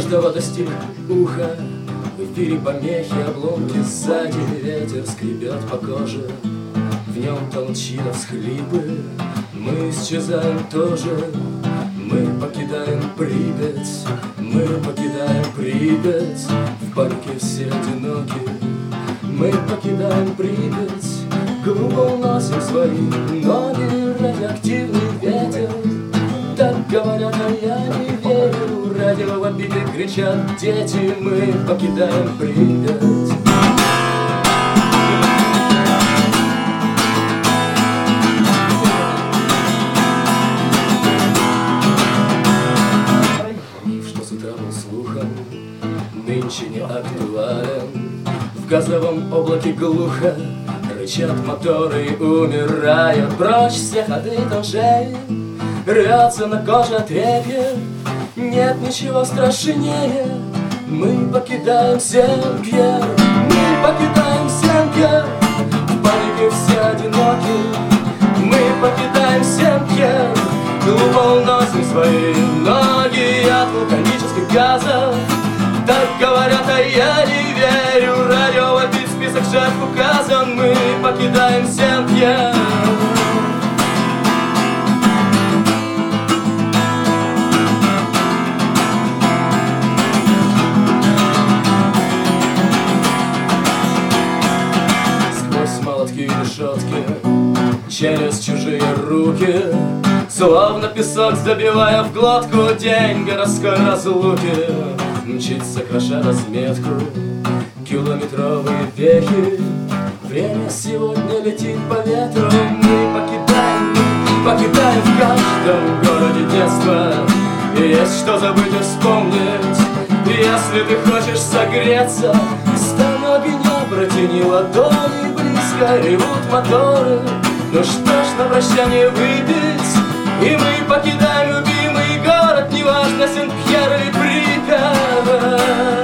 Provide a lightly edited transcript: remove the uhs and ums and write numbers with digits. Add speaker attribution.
Speaker 1: каждого достиг уха. В эфире помехи, обломки, сзади ветер скребет по коже. В нем тонут чьи-то всхлипы. Мы исчезаем тоже. Мы покидаем Припять. Мы покидаем Припять. В панике все одиноки. Мы покидаем Припять. Глупо уносим свои ноги. Радиоактивный ветер. Так говорят, а я не верю. Радио в обиде кричат дети. Мы покидаем Припять. Что с утра был слухом, нынче не актуален. В газовом облаке глухо рычат моторы и умирают. Прочь все ходы траншеи, рвется на коже отрепье. Нет ничего страшнее. Мы покидаем Сен-Пьер. Мы покидаем Сен-Пьер. В панике все одиноки. Мы покидаем Сен-Пьер. Глупо уносим свои ноги от вулканических газов. Так говорят, а я не верю. Радио вопит, список жертв указан. Мы покидаем Сен-Пьер. Сквозь молотки и решетки, через чужие руки, словно песок забивая в глотку, день городской разлуки. Мчится, кроша разметку, километровые вехи. Время сегодня летит по ветру. Мы покидаем в каждом городе детство. И есть что забыть и вспомнить. Если ты хочешь согреться, встань у огня, протяни ладони, близко ревут моторы. Ну что ж, на прощание выпить. И мы покидаем любимый город, неважно, Сен-Пьер или Припять.